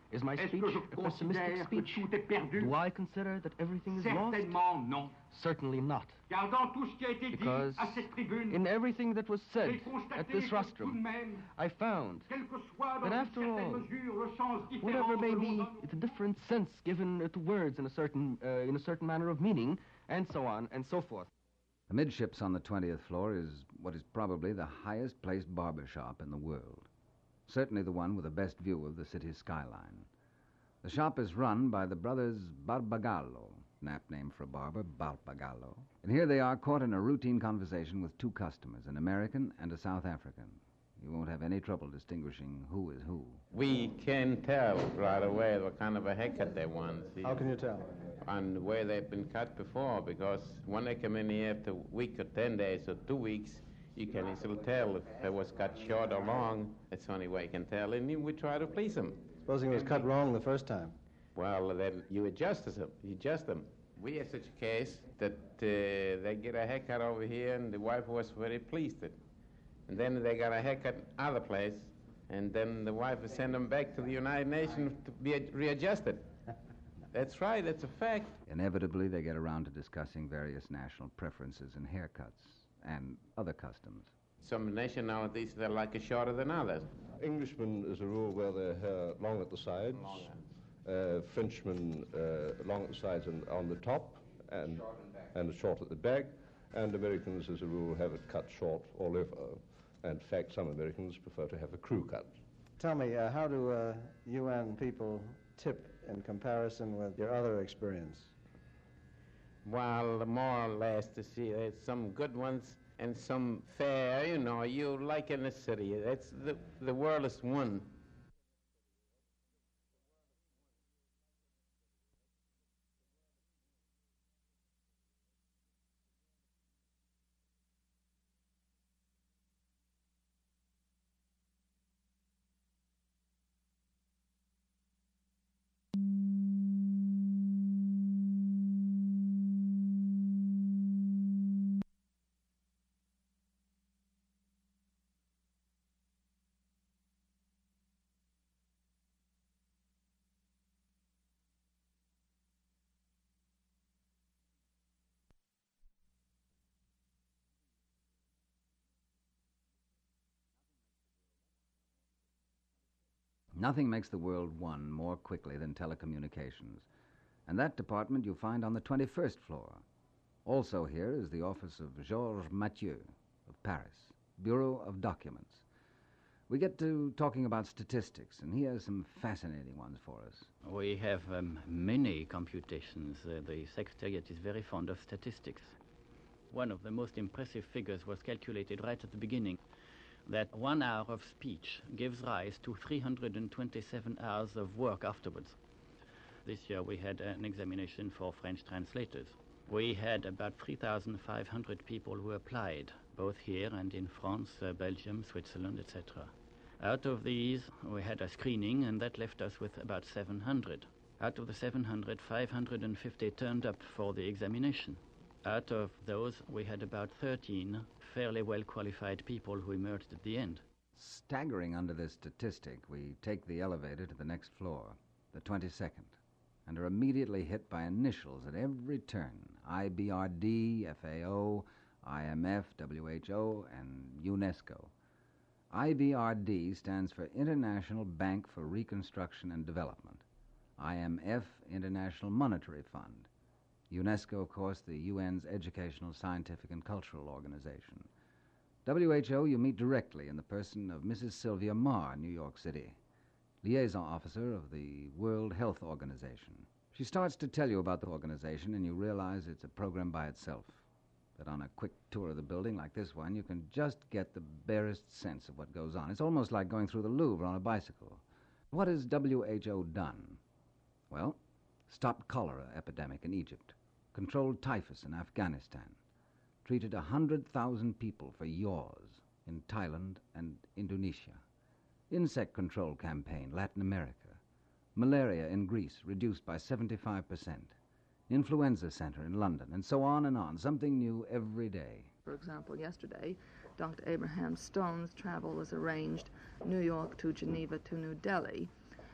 Speaker 11: Is my speech a pessimistic speech? Do I consider that everything is lost?
Speaker 12: Non.
Speaker 11: Certainly not. Because in everything that was said at this rostrum, I found that after all, whatever may be the different sense given to words in a certain uh, in a certain manner of meaning, and so on and so forth.
Speaker 1: Amidships on the twentieth floor is what is probably the highest placed barber shop in the world. Certainly the one with the best view of the city's skyline. The shop is run by the brothers Barbagallo, an apt name for a barber, Barbagallo. And here they are caught in a routine conversation with two customers, an American and a South African. You won't have any trouble distinguishing who is who.
Speaker 14: We can tell right away what kind of a haircut they want. See?
Speaker 15: How can you tell?
Speaker 14: And where they've been cut before, because when they come in here after a week or ten days or two weeks, you can easily tell if it was cut short or long. That's the only way you can tell, and we try to please them.
Speaker 15: Supposing it was cut wrong the first time?
Speaker 14: Well, then you adjust them. You adjust them. We had such a case that uh, they get a haircut over here, and the wife was very pleased with it. And then they got a haircut other place, and then the wife would send them back to the United Nations to be readjusted. That's right, that's a fact.
Speaker 1: Inevitably, they get around to discussing various national preferences in haircuts and other customs.
Speaker 14: Some nationalities, they're like a shorter than others.
Speaker 16: Englishmen, as a rule, wear their hair long at the sides. Uh, Frenchmen, uh, long at the sides and on the top, and, and short at the back. And Americans, as a rule, have it cut short all over. And in fact, some Americans prefer to have a crew cut.
Speaker 15: Tell me, uh, how do uh, U N people tip in comparison with your other experience?
Speaker 14: Well, more or less, to see, there's some good ones and some fair, you know, you like in the city. It's the, the world is one.
Speaker 1: Nothing makes the world one more quickly than telecommunications, and that department you find on the twenty-first floor. Also here is the office of Georges Mathieu of Paris, Bureau of Documents. We get to talking about statistics, and he has some fascinating ones for us.
Speaker 17: We have um, many computations. Uh, the Secretariat is very fond of statistics. One of the most impressive figures was calculated right at the beginning, that one hour of speech gives rise to three hundred twenty-seven hours of work afterwards. This year we had an examination for French translators. We had about three thousand five hundred people who applied, both here and in France, uh, Belgium, Switzerland, et cetera. Out of these, we had a screening, and that left us with about seven hundred. Out of the seven hundred, five hundred fifty turned up for the examination. Out of those, we had about thirteen fairly well-qualified people who emerged at the end.
Speaker 1: Staggering under this statistic, we take the elevator to the next floor, the twenty-second, and are immediately hit by initials at every turn. I B R D, F A O, I M F, W H O, and UNESCO. I B R D stands for International Bank for Reconstruction and Development. I M F, International Monetary Fund. UNESCO, of course, the U N's Educational, Scientific, and Cultural Organization. W H O you meet directly in the person of Missus Sylvia Marr, New York City, liaison officer of the World Health Organization. She starts to tell you about the organization, and you realize it's a program by itself. That on a quick tour of the building like this one, you can just get the barest sense of what goes on. It's almost like going through the Louvre on a bicycle. What has W H O done? Well, stopped cholera epidemic in Egypt, controlled typhus in Afghanistan, treated one hundred thousand people for yaws in Thailand and Indonesia, insect control campaign, Latin America, malaria in Greece reduced by seventy-five percent, influenza center in London, and so on and on, something new every day.
Speaker 18: For example, yesterday, Doctor Abraham Stone's travel was arranged New York to Geneva to New Delhi.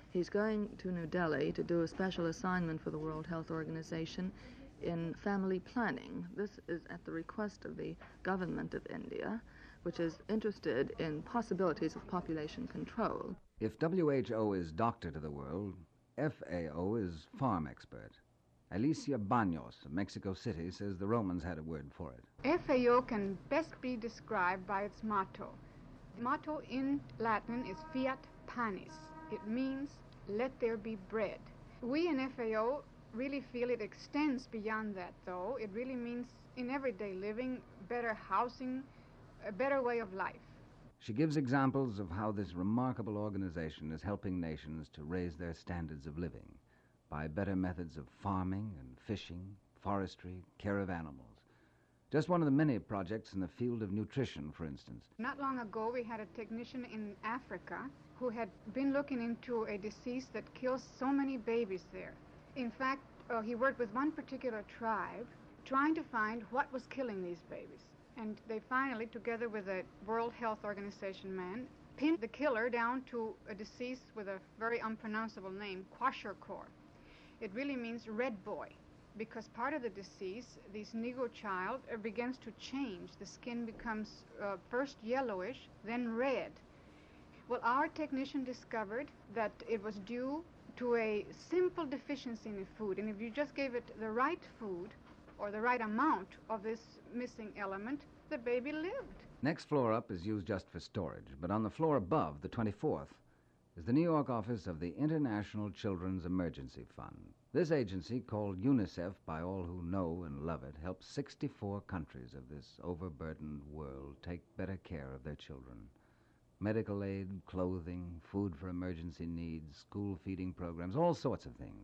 Speaker 18: He's going to New Delhi to do a special assignment for the World Health Organization in family planning. This is at the request of the government of India, which is interested in possibilities of population control.
Speaker 1: If W H O is doctor to the world, F A O is farm expert. Alicia Baños of Mexico City says the Romans had a word for it.
Speaker 12: F A O can best be described by its motto. The motto in Latin is Fiat Panis. It means, let there be bread. We in F A O really feel it extends beyond that, though. It really means in everyday living, better housing, a better way of life.
Speaker 1: She gives examples of how this remarkable organization is helping nations to raise their standards of living by better methods of farming and fishing, forestry, care of animals. Just one of the many projects in the field of nutrition, for instance.
Speaker 12: Not long ago, we had a technician in Africa who had been looking into a disease that kills so many babies there. In fact, uh, he worked with one particular tribe trying to find what was killing these babies. And they finally, together with a World Health Organization man, pinned the killer down to a disease with a very unpronounceable name, kwashiorkor. It really means red boy, because part of the disease, this Negro child uh, begins to change. The skin becomes uh, first yellowish, then red. Well, our technician discovered that it was due to a simple deficiency in the food, and if you just gave it the right food or the right amount of this missing element, the baby lived.
Speaker 1: Next floor up is used just for storage, but on the floor above, the twenty-fourth, is the New York office of the International Children's Emergency Fund. This agency, called UNICEF by all who know and love it, helps sixty-four countries of this overburdened world take better care of their children. Medical aid, clothing, food for emergency needs, school feeding programs, all sorts of things.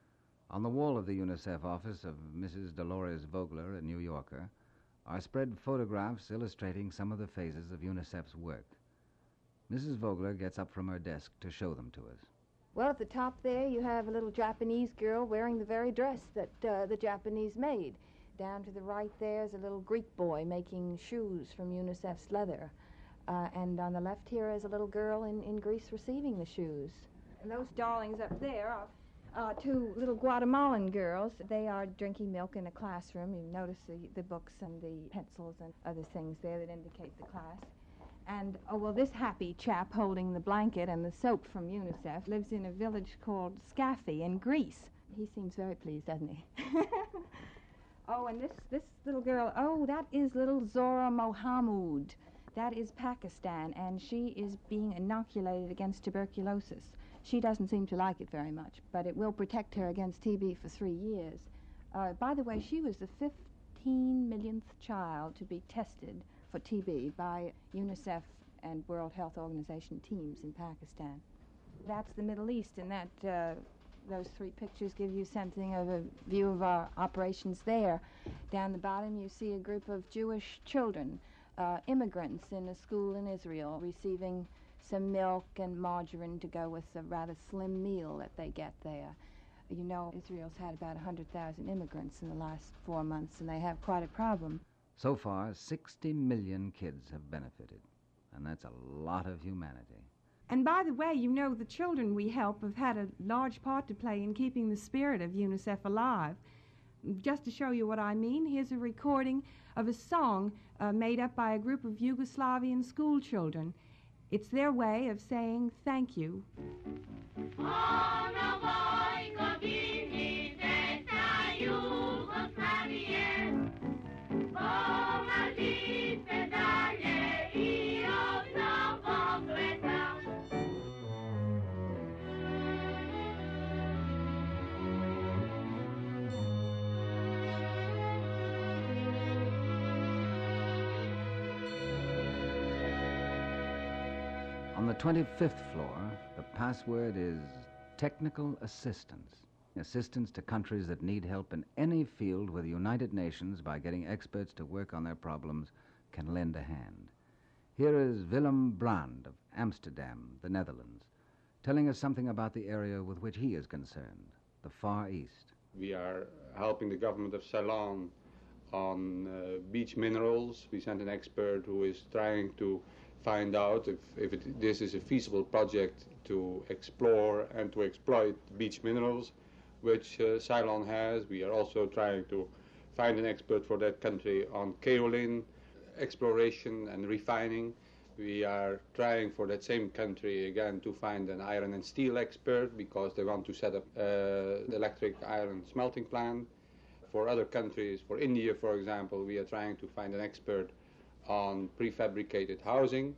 Speaker 1: On the wall of the UNICEF office of Missus Dolores Vogler, a New Yorker, are spread photographs illustrating some of the phases of UNICEF's work. Missus Vogler gets up from her desk to show them to us.
Speaker 19: Well, at the top there, you have a little Japanese girl wearing the very dress that uh, the Japanese made. Down to the right there's a little Greek boy making shoes from UNICEF's leather. Uh, and on the left here is a little girl in, in Greece receiving the shoes. And those darlings up there are uh, two little Guatemalan girls. They are drinking milk in a classroom. You notice the, the books and the pencils and other things there that indicate the class. And, oh, well, this happy chap holding the blanket and the soap from UNICEF lives in a village called Skaffi in Greece. He seems very pleased, doesn't he? Oh, and this, this little girl, oh, that is little Zora Mohammed. That is Pakistan, and she is being inoculated against tuberculosis. She doesn't seem to like it very much, but it will protect her against T B for three years. Uh, by the way, she was the fifteen millionth child to be tested for T B by UNICEF and World Health Organization teams in Pakistan. That's the Middle East, and that uh, those three pictures give you something of a view of our operations there. Down the bottom, you see a group of Jewish children, uh, immigrants in a school in Israel, receiving some milk and margarine to go with a rather slim meal that they get there. You know, Israel's had about one hundred thousand immigrants in the last four months, and they have quite a problem.
Speaker 1: So far, sixty million kids have benefited, and that's a lot of humanity.
Speaker 20: And by the way, you know, the children we help have had a large part to play in keeping the spirit of UNICEF alive. Just to show you what I mean, here's a recording of a song uh, made up by a group of Yugoslavian school children. It's their way of saying thank you.
Speaker 1: On the twenty-fifth floor, the password is technical assistance. Assistance to countries that need help in any field where the United Nations, by getting experts to work on their problems, can lend a hand. Here is Willem Brand of Amsterdam, the Netherlands, telling us something about the area with which he is concerned, the Far East.
Speaker 21: We are helping the government of Ceylon on uh, beach minerals. We sent an expert who is trying to find out if, if it, this is a feasible project to explore and to exploit beach minerals, which uh, Ceylon has. We are also trying to find an expert for that country on kaolin exploration and refining. We are trying for that same country again to find an iron and steel expert because they want to set up an uh, electric iron smelting plant. For other countries, for India for example, we are trying to find an expert on prefabricated housing.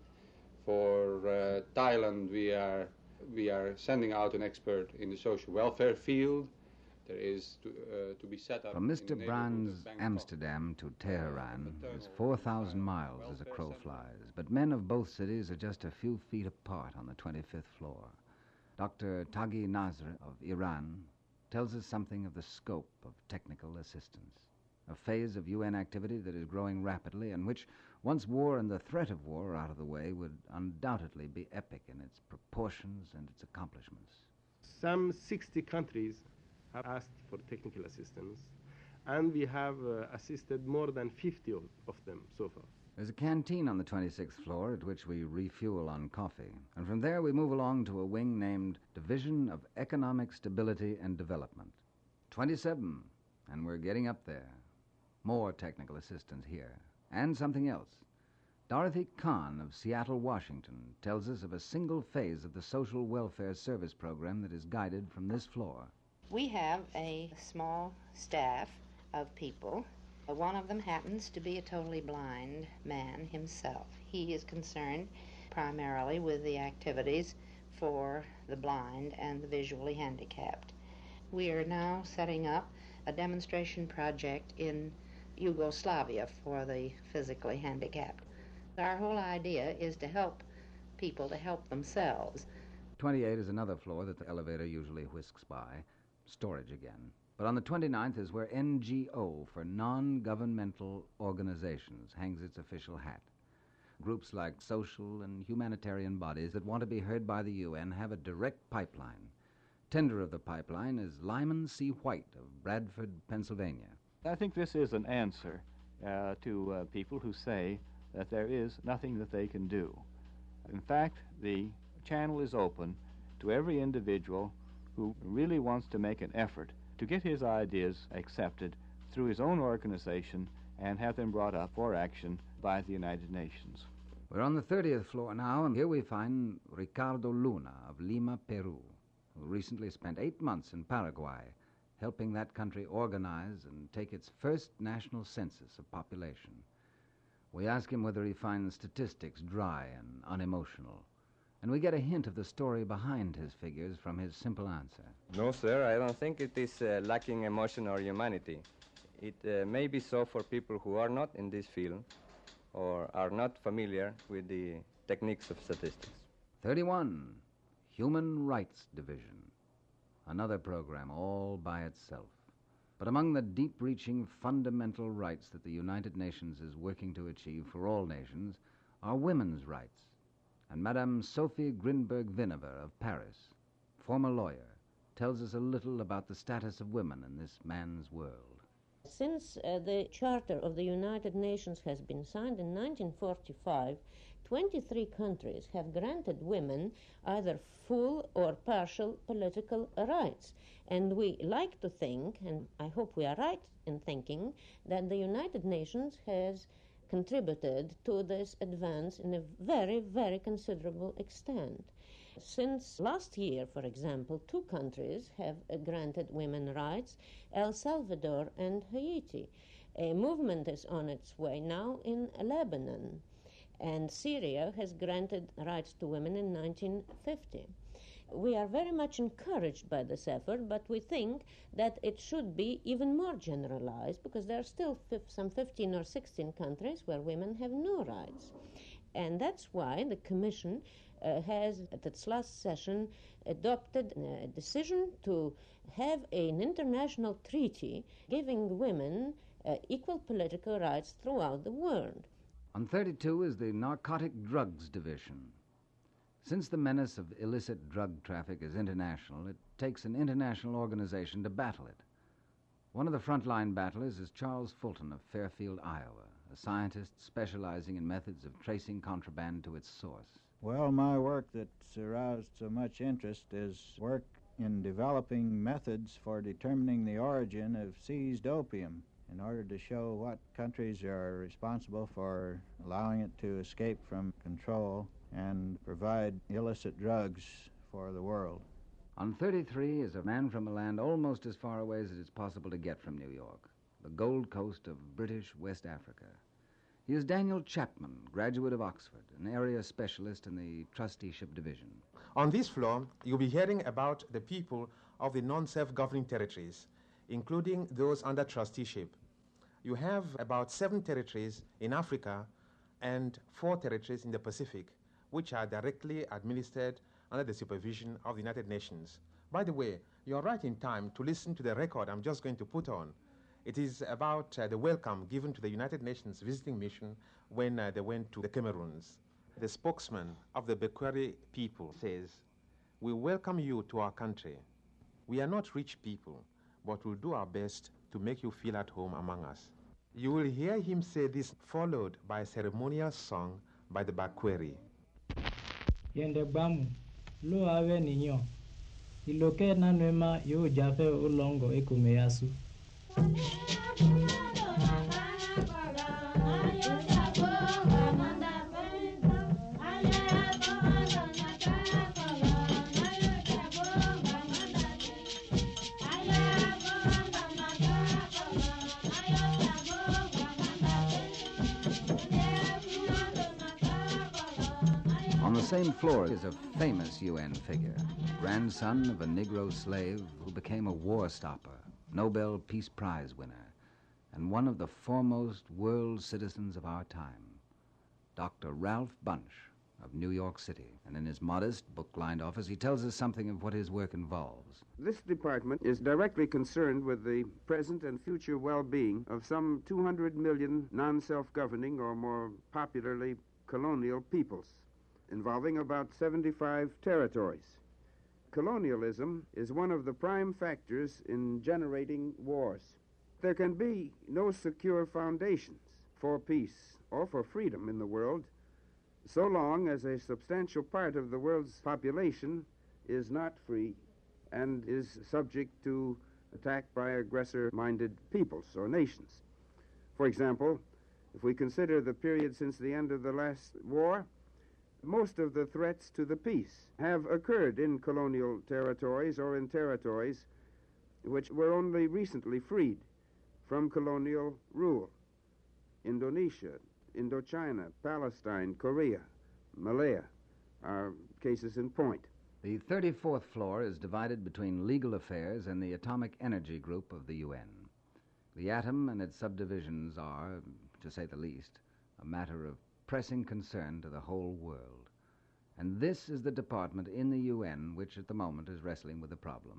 Speaker 21: For uh, Thailand we are, we are sending out an expert in the social welfare field. There is to, uh, to be set up...
Speaker 1: From Mister Brand's Amsterdam to Tehran is four thousand miles as a crow flies, but men of both cities are just a few feet apart on the twenty-fifth floor. Doctor Taghi Nasr of Iran tells us something of the scope of technical assistance, a phase of U N activity that is growing rapidly and which, once war and the threat of war are out of the way, would undoubtedly be epic in its proportions and its accomplishments.
Speaker 13: Some sixty countries have asked for technical assistance, and we have uh, assisted more than fifty of, of them so far.
Speaker 1: There's a canteen on the twenty-sixth floor at which we refuel on coffee, and from there we move along to a wing named Division of Economic Stability and Development. twenty-seven, and we're getting up there. More technical assistance here, and something else. Dorothy Kahn of Seattle, Washington, tells us of a single phase of the social welfare service program that is guided from this floor.
Speaker 22: We have a small staff of people. One of them happens to be a totally blind man himself. He is concerned primarily with the activities for the blind and the visually handicapped. We are now setting up a demonstration project in Yugoslavia for the physically handicapped. Our whole idea is to help people to help themselves.
Speaker 1: twenty-eight is another floor that the elevator usually whisks by. Storage again. But on the twenty-ninth is where N G O, for non-governmental organizations, hangs its official hat. Groups like social and humanitarian bodies that want to be heard by the U N have a direct pipeline. Tender of the pipeline is Lyman C. White of Bradford, Pennsylvania.
Speaker 23: I think this is an answer uh, to uh, people who say that there is nothing that they can do. In fact, the channel is open to every individual who really wants to make an effort to get his ideas accepted through his own organization and have them brought up for action by the United Nations.
Speaker 1: We're on the thirtieth floor now, and here we find Ricardo Luna of Lima, Peru, who recently spent eight months in Paraguay, helping that country organize and take its first national census of population. We ask him whether he finds statistics dry and unemotional, and we get a hint of the story behind his figures from his simple answer.
Speaker 24: No, sir, I don't think it is uh, lacking emotion or humanity. It uh, may be so for people who are not in this field or are not familiar with the techniques of statistics.
Speaker 1: thirty-one, Human Rights Division. Another program all by itself. But among the deep-reaching fundamental rights that the United Nations is working to achieve for all nations are women's rights. And Madame Sophie Grinberg-Vinever of Paris, former lawyer, tells us a little about the status of women in this man's world.
Speaker 25: Since uh, the Charter of the United Nations has been signed in nineteen forty-five, twenty-three countries have granted women either full or partial political rights. And we like to think, and I hope we are right in thinking, that the United Nations has contributed to this advance in a very, very considerable extent. Since last year, for example, two countries have uh, granted women rights, El Salvador and Haiti. A movement is on its way now in Lebanon, and Syria has granted rights to women in nineteen fifty. We are very much encouraged by this effort, but we think that it should be even more generalized because there are still some fifteen or sixteen countries where women have no rights. And that's why the Commission uh, has, at its last session, adopted a decision to have an international treaty giving women uh, equal political rights throughout the world.
Speaker 1: On thirty-two is the Narcotic Drugs Division. Since the menace of illicit drug traffic is international, it takes an international organization to battle it. One of the frontline battlers is Charles Fulton of Fairfield, Iowa, a a scientist specializing in methods of tracing contraband to its source.
Speaker 2: Well, my work that's aroused so much interest is work in developing methods for determining the origin of seized opium in order to show what countries are responsible for allowing it to escape from control and provide illicit drugs for the world.
Speaker 1: On thirty-three is a man from a land almost as far away as it is possible to get from New York, the Gold Coast of British West Africa. He is Daniel Chapman, graduate of Oxford, an area specialist in the trusteeship division.
Speaker 3: On this floor, you'll be hearing about the people of the non-self-governing territories, including those under trusteeship. You have about seven territories in Africa and four territories in the Pacific, which are directly administered under the supervision of the United Nations. By the way, you're right in time to listen to the record I'm just going to put on. It is about uh, the welcome given to the United Nations visiting mission when uh, they went to the Cameroons. The spokesman of the Bekweri people says, "We welcome you to our country. We are not rich people, but we'll do our best to make you feel at home among us." You will hear him say this, followed by a ceremonial song by the Bekweri.
Speaker 4: Yende bamu, lo awe ninyo. Iloke na nwema yo jafe ulongo ekumeyasu.
Speaker 1: On the same floor is a famous U N figure, grandson of a Negro slave who became a war stopper, Nobel Peace Prize winner, and one of the foremost world citizens of our time, Doctor Ralph Bunche of New York City. And in his modest, book-lined office, he tells us something of what his work involves.
Speaker 5: This department is directly concerned with the present and future well-being of some two hundred million non-self-governing, or more popularly, colonial peoples, involving about seventy-five territories. Colonialism is one of the prime factors in generating wars. There can be no secure foundations for peace or for freedom in the world so long as a substantial part of the world's population is not free and is subject to attack by aggressor-minded peoples or nations. For example, if we consider the period since the end of the last war, most of the threats to the peace have occurred in colonial territories or in territories which were only recently freed from colonial rule. Indonesia, Indochina, Palestine, Korea, Malaya are cases in point.
Speaker 1: The thirty-fourth floor is divided between legal affairs and the Atomic Energy Group of the U N. The atom and its subdivisions are, to say the least, a matter of pressing concern to the whole world. And this is the department in the U N which at the moment is wrestling with the problem.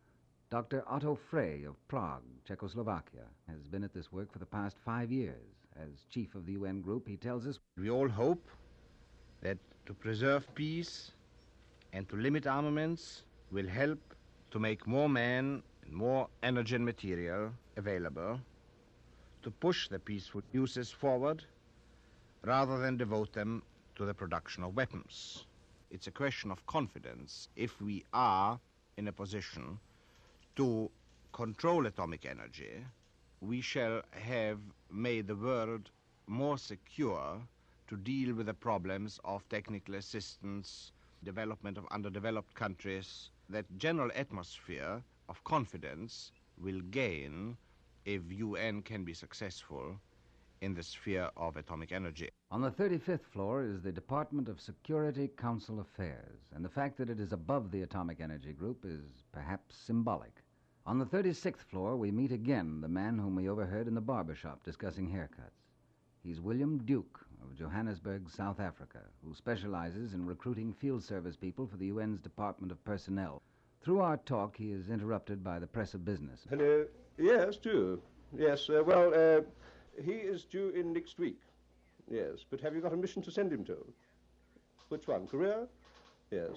Speaker 1: Doctor Otto Frey of Prague, Czechoslovakia, has been at this work for the past five years. As chief of the U N group, he tells us,
Speaker 7: "We all hope that to preserve peace and to limit armaments will help to make more men and more energy and material available to push the peaceful uses forward rather than devote them to the production of weapons. It's a question of confidence. If we are in a position to control atomic energy, we shall have made the world more secure to deal with the problems of technical assistance, development of underdeveloped countries. That general atmosphere of confidence will gain if U N can be successful in the sphere of atomic energy."
Speaker 1: On the thirty-fifth floor is the Department of Security Council Affairs, and the fact that it is above the Atomic Energy Group is perhaps symbolic. On the thirty-sixth floor, we meet again the man whom we overheard in the barber shop discussing haircuts. He's William Duke of Johannesburg, South Africa, who specializes in recruiting field service people for the U N's Department of Personnel. Through our talk, he is interrupted by the press of business.
Speaker 16: Hello. Yes, too. Yes, uh, well, uh, he is due in next week. Yes, but have you got a mission to send him to? Which one, Korea? Yes.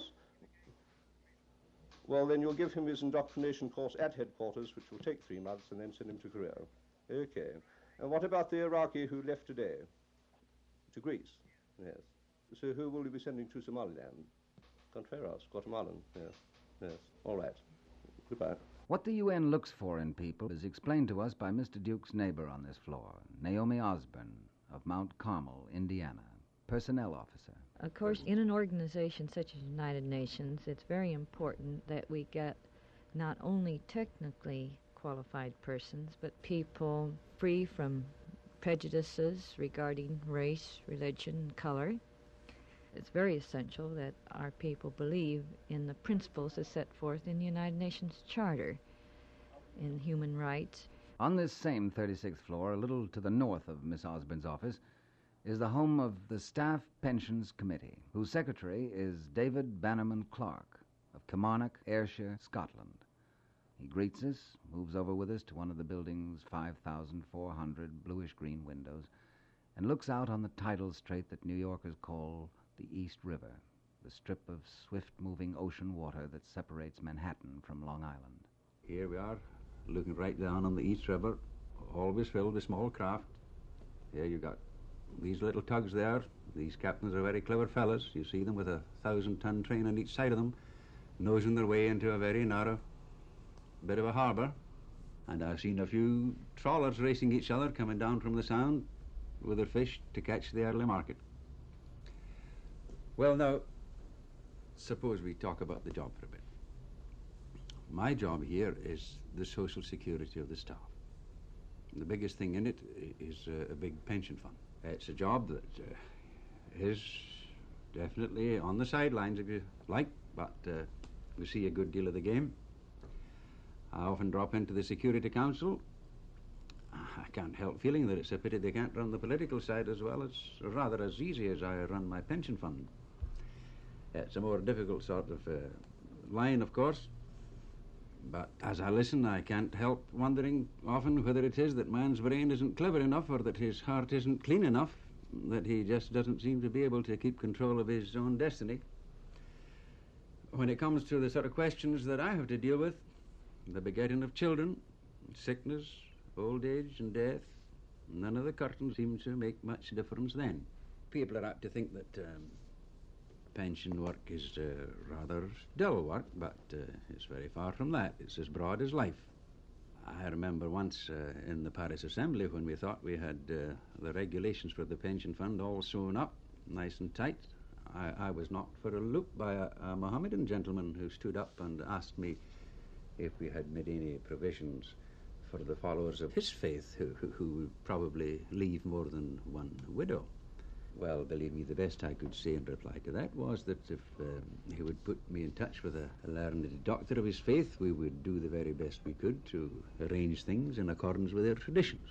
Speaker 16: Well, then you'll give him his indoctrination course at headquarters, which will take three months, and then send him to Korea. Okay. And what about the Iraqi who left today? To Greece? Yes. So who will you be sending to Somaliland? Contreras, Guatemalan, yes. Yes, all right. Goodbye.
Speaker 1: What the U N looks for in people is explained to us by Mister Duke's neighbor on this floor, Naomi Osborne of Mount Carmel, Indiana, personnel officer.
Speaker 6: Of course, in an organization such as United Nations, it's very important that we get not only technically qualified persons, but people free from prejudices regarding race, religion, color. It's very essential that our people believe in the principles as set forth in the United Nations Charter in human rights.
Speaker 1: On this same thirty-sixth floor, a little to the north of Miss Osborne's office, is the home of the Staff Pensions Committee, whose secretary is David Bannerman Clark of Kilmarnock, Ayrshire, Scotland. He greets us, moves over with us to one of the building's five thousand four hundred bluish-green windows, and looks out on the tidal strait that New Yorkers call the East River, the strip of swift-moving ocean water that separates Manhattan from Long Island.
Speaker 8: Here we are, looking right down on the East River, always filled with small craft. Here you got these little tugs there. These captains are very clever fellas. You see them with a thousand-ton train on each side of them, nosing their way into a very narrow bit of a harbour. And I've seen a few trawlers racing each other coming down from the Sound with their fish to catch the early market. Well, now, suppose we talk about the job for a bit. My job here is the social security of the staff. The biggest thing in it is uh, a big pension fund. It's a job that uh, is definitely on the sidelines, if you like, but uh, we see a good deal of the game. I often drop into the Security Council. I can't help feeling that it's a pity they can't run the political side as well as, or rather as easy as I run my pension fund. It's a more difficult sort of uh, line, of course, but as I listen, I can't help wondering often whether it is that man's brain isn't clever enough or that his heart isn't clean enough, that he just doesn't seem to be able to keep control of his own destiny. When it comes to the sort of questions that I have to deal with, the begetting of children, sickness, old age and death, none of the curtains seem to make much difference then. People are apt to think that um, pension work is uh, rather dull work, but uh, it's very far from that. It's as broad as life. I remember once uh, in the Paris Assembly when we thought we had uh, the regulations for the pension fund all sewn up, nice and tight. I, I was knocked for a loop by a, a Mohammedan gentleman who stood up and asked me if we had made any provisions for the followers of his faith who, who, who would probably leave more than one widow. Well, believe me, the best I could say in reply to that was that if um, he would put me in touch with a, a learned doctor of his faith, we would do the very best we could to arrange things in accordance with their traditions.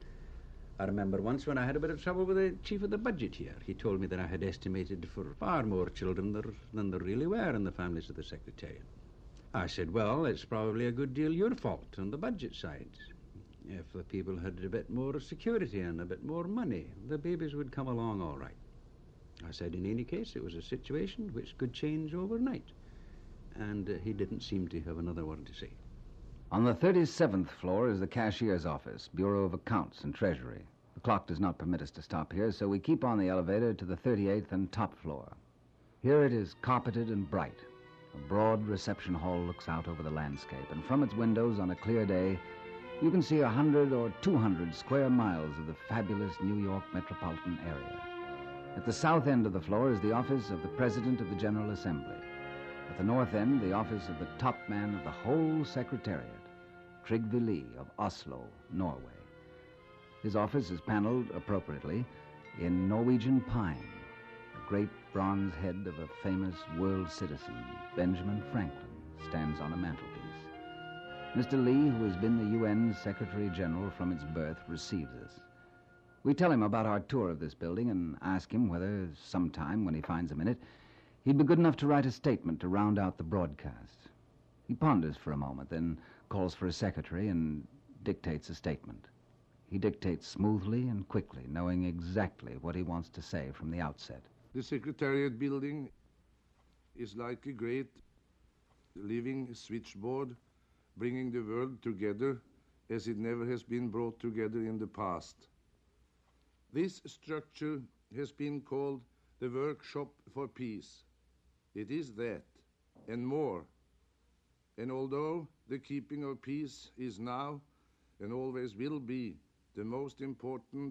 Speaker 8: I remember once when I had a bit of trouble with the chief of the budget here. He told me that I had estimated for far more children there, than there really were in the families of the Secretariat. I said, well, it's probably a good deal your fault on the budget side. If the people had a bit more security and a bit more money, the babies would come along all right. I said, in any case, it was a situation which could change overnight. And uh, he didn't seem to have another word to say.
Speaker 1: On the thirty-seventh floor is the cashier's office, Bureau of Accounts and Treasury. The clock does not permit us to stop here, so we keep on the elevator to the thirty-eighth and top floor. Here it is carpeted and bright. A broad reception hall looks out over the landscape, and from its windows on a clear day, you can see a hundred or two hundred square miles of the fabulous New York metropolitan area. At the south end of the floor is the office of the President of the General Assembly. At the north end, the office of the top man of the whole Secretariat, Trygve Lie of Oslo, Norway. His office is paneled appropriately in Norwegian pine. The great bronze head of a famous world citizen, Benjamin Franklin, stands on a mantelpiece. Mister Lie, who has been the U N Secretary General from its birth, receives us. We tell him about our tour of this building and ask him whether, sometime when he finds a minute, he'd be good enough to write a statement to round out the broadcast. He ponders for a moment, then calls for a secretary and dictates a statement. He dictates smoothly and quickly, knowing exactly what he wants to say from the outset.
Speaker 9: The Secretariat building is like a great living switchboard, bringing the world together as it never has been brought together in the past. This structure has been called the Workshop for Peace. It is that, and more. And although the keeping of peace is now, and always will be, the most important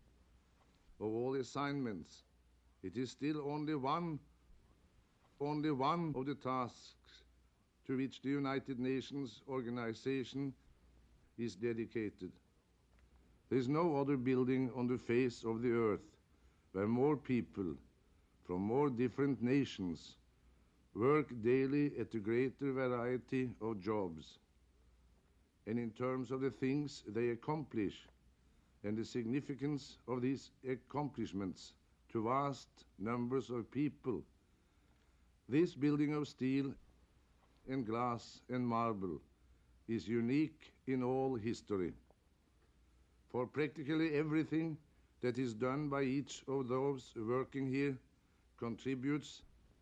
Speaker 9: of all assignments, it is still only one, only one of the tasks to which the United Nations organization is dedicated. There is no other building on the face of the earth where more people from more different nations work daily at a greater variety of jobs. And in terms of the things they accomplish and the significance of these accomplishments to vast numbers of people, this building of steel and glass and marble is unique in all history. For practically everything that is done by each of those working here contributes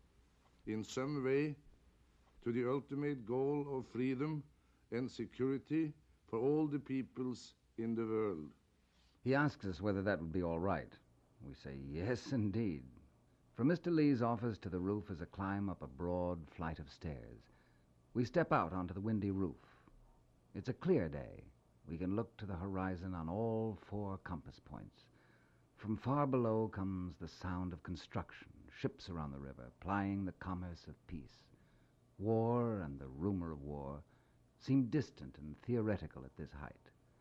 Speaker 9: in some way to the ultimate goal of freedom and security for all the peoples in the world.
Speaker 1: He asks us whether that would be all right. We say, yes, indeed. From Mister Lee's office to the roof is a climb up a broad flight of stairs. We step out onto the windy roof. It's a clear day. We can look to the horizon on all four compass points. From far below comes the sound of construction, ships around the river, plying the commerce of peace. War and the rumor of war seem distant and theoretical at this height.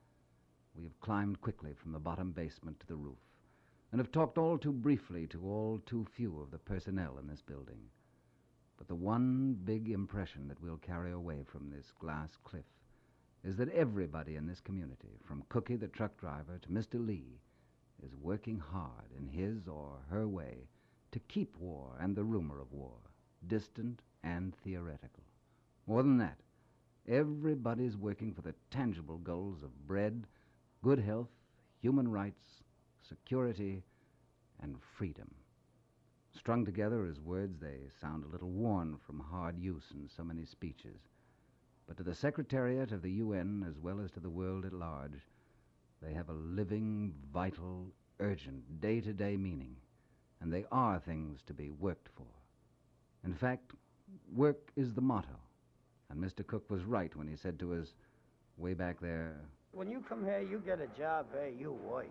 Speaker 1: We have climbed quickly from the bottom basement to the roof, and have talked all too briefly to all too few of the personnel in this building. But the one big impression that we'll carry away from this glass cliff is that everybody in this community, from Cookie the truck driver to Mister Lee, is working hard in his or her way to keep war and the rumor of war distant and theoretical. More than that, everybody's working for the tangible goals of bread, good health, human rights, security, and freedom. Strung together as words, they sound a little worn from hard use in so many speeches. But to the Secretariat of the U N, as well as to the world at large, they have a living, vital, urgent, day-to-day meaning, and they are things to be worked for. In fact, work is the motto, and Mister Cook was right when he said to us, way back there,
Speaker 10: when you come here, you get a job here, you work.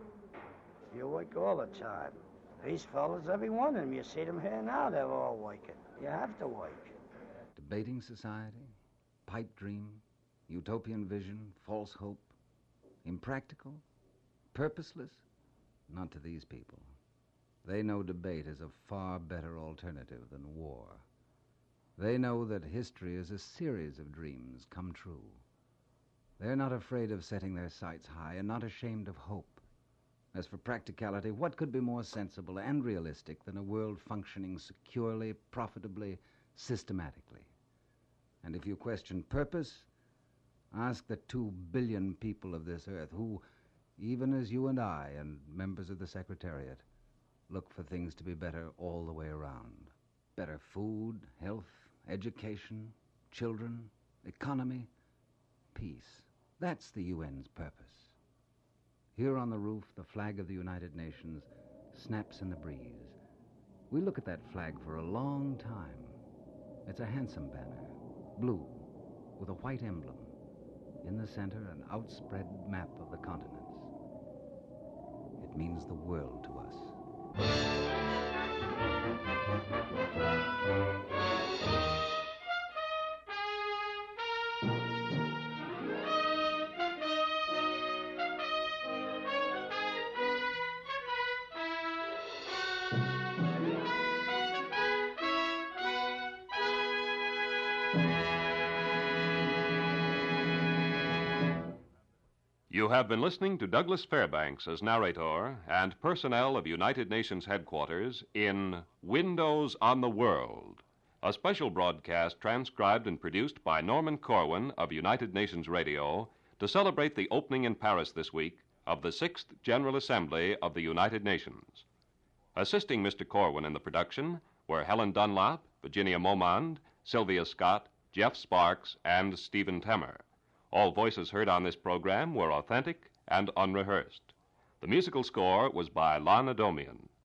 Speaker 10: You work all the time. These fellas, every one of them, you see them here now, they're all working. You have to work.
Speaker 1: Debating society, pipe dream, utopian vision, false hope, impractical, purposeless? Not to these people. They know debate is a far better alternative than war. They know that history is a series of dreams come true. They're not afraid of setting their sights high and not ashamed of hope. As for practicality, what could be more sensible and realistic than a world functioning securely, profitably, systematically? And if you question purpose, ask the two billion people of this earth who, even as you and I and members of the Secretariat, look for things to be better all the way around. Better food, health, education, children, economy, peace. That's the U N's purpose. Here on the roof, the flag of the United Nations snaps in the breeze. We look at that flag for a long time. It's a handsome banner, blue, with a white emblem. In the center, an outspread map of the continents. It means the world to us.
Speaker 11: You have been listening to Douglas Fairbanks as narrator and personnel of United Nations headquarters in Windows on the World, a special broadcast transcribed and produced by Norman Corwin of United Nations Radio to celebrate the opening in Paris this week of the Sixth General Assembly of the United Nations. Assisting Mister Corwin in the production were Helen Dunlop, Virginia Momond, Sylvia Scott, Jeff Sparks, and Stephen Temmer. All voices heard on this program were authentic and unrehearsed. The musical score was by Lon Adomian.